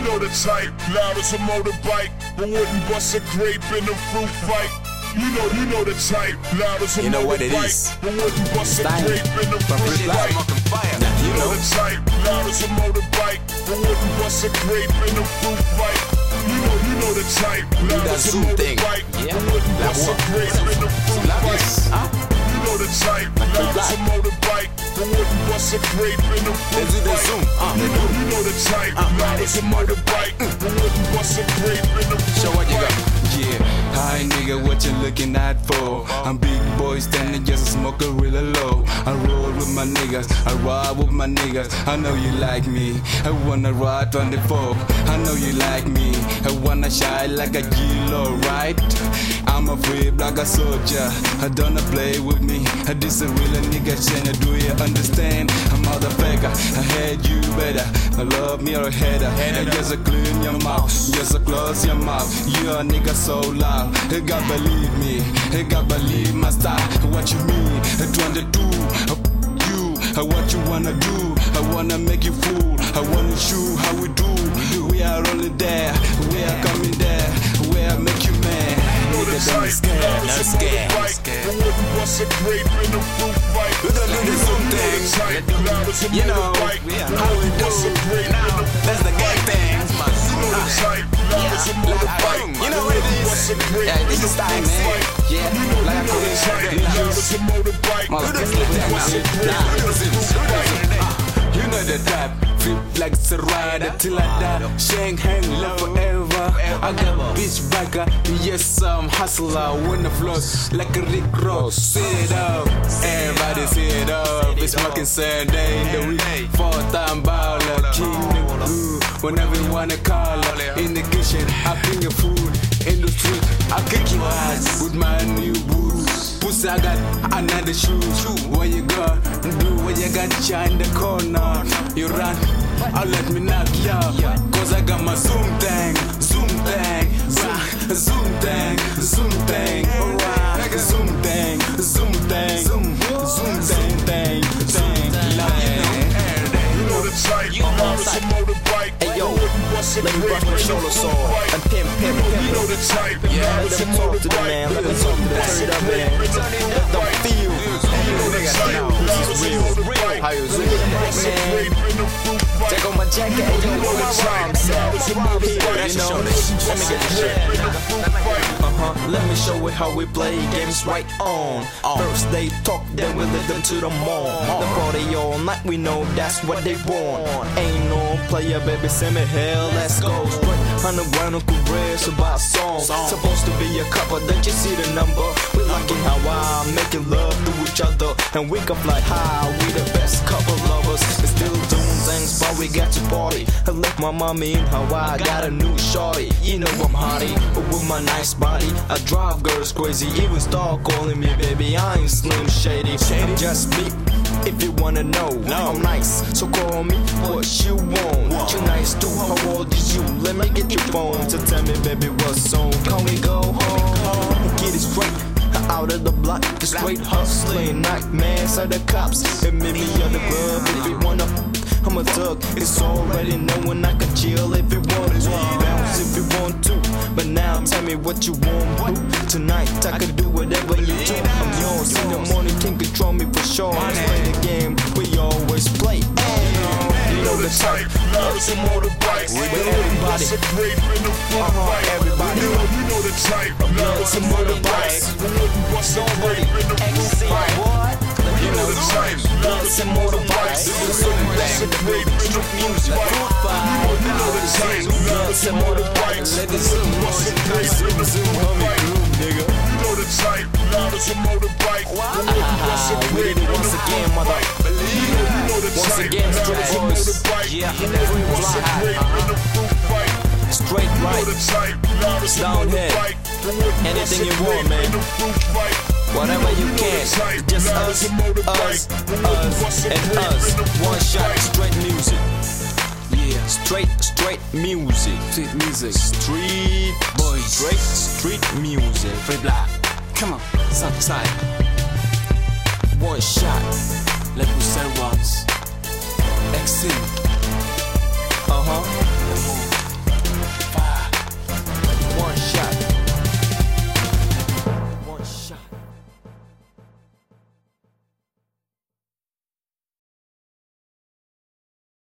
know the type, loud as a motorbike, but wouldn't bust a grape in a fruit fight. You know the type, loud as a motorbike, but wouldn't bust a grape in a fruit fight. You know the type, loud as a motorbike, but wouldn't bust a grape in a fruit fight. You know the type, loud as a motorbike, but wouldn't bust a grape in a fruit fight. You know the type, loud as a motorbike, but wouldn't bust a grape in a fruit fight. You know the type, loud as a motorbike, but wouldn't bust a grape in a fruit fight. Yeah, hi nigga, what you looking at for? I'm big boy standing just a smoker real low. I roll with my niggas, I ride with my niggas. I know you like me, I wanna ride 24. I know you like me, I wanna shine like a G-Lo, right? I'm a free like a soldier, I don't play with me. This a real nigga chain, do you understand? I'm motherfucker, I had you better. I love me or a hater, just a clean your mouth, just a close your mouth. You a nigga so loud, God believe me, God believe my style. What you mean, 22, you, what you wanna do? I wanna make you fool, I wanna show how we do. We are only there, we are coming there, we are make you mad. Nigga don't scared, not scared. We wouldn't bust a grape in a fruit fight. We don't do the same thing, you know how we do. That's the gang thing. You know what it is? Yeah, this is time, man. Yeah, like I call it. You know the type, flip like it's a rider till I die. Shang hang love forever. I got a bitch backer, yes I'm hustler. When the flows like a Rick Ross. Sit it up, everybody sit it up. It's fucking Saturday in the week. 4-time baller, king the blue. Whenever you wanna call her, in the kitchen, I bring your food. In the street, I kick your ass with my new boots. Pussy, I got another shoe. What you got? Do what you got, ya in the corner. You run, let me knock ya. Cause I got my zoom thing, zoom thing, zoom thing, zoom thing, alright. Zoom thing, zoom thing, zoom thing, you know the type, loud as a motorbike. Hey yo, let me brush my shoulders off and pimp. You know the type, loud as a motorbike. Let me talk to the man, turn it up, man. Let them feel. You know the type, loud as a motorbike. How you doing, man? Take on my jacket, hey yo, where my rhymes at? You know, let me get the shit. Let me show it how we play games right on. First they talk, then we lead them to the mall. The party all night, we know that's what they want. Ain't no player, baby, send me hell, let's go. Straight underground, Uncle Red's about song. Supposed to be a couple, don't you see the number? We liking how I making love to each other, and we can fly high, we the best couple lovers. And still doing things, but we got to party. I left my mommy in Hawaii, got a new shorty. You know I'm hottie, with my nice body. I drive girls crazy, even start calling me baby. I ain't Slim Shady, I'm just me. If you wanna know, I'm nice, so call me what you want. You nice too, how old is you? Let me get your phone to tell me, baby, what's on. Can we go home? Get it straight out of the block, the straight hustling, nightmares of the cops. And maybe on the club if you wanna. I'm a thug, it's already knowing I can chill if you want to. Bounce if you want to, but now tell me what you want, boo. Tonight I can do whatever you do. I'm yours in the morning, can't control me for sure. Let's play the game we always play. You know the type, loud as a motorbike. Everybody, everybody. You know the type, loud as a motorbike. You know the type, loud as a motorbike. Great music. You know the type, loud as a motorbike. Let the zoom, nigga. You know the type, loud as a motorbike. We did it once again, mother. Once again, straight boys. Yeah, straight right, downhill. Anything you want, man. Whatever you can, just us, and us. One shot, straight music. Yeah, straight music. Street music. Street boys. Street music. Free black. Come on, Southside. One shot. Let me say once. Exit.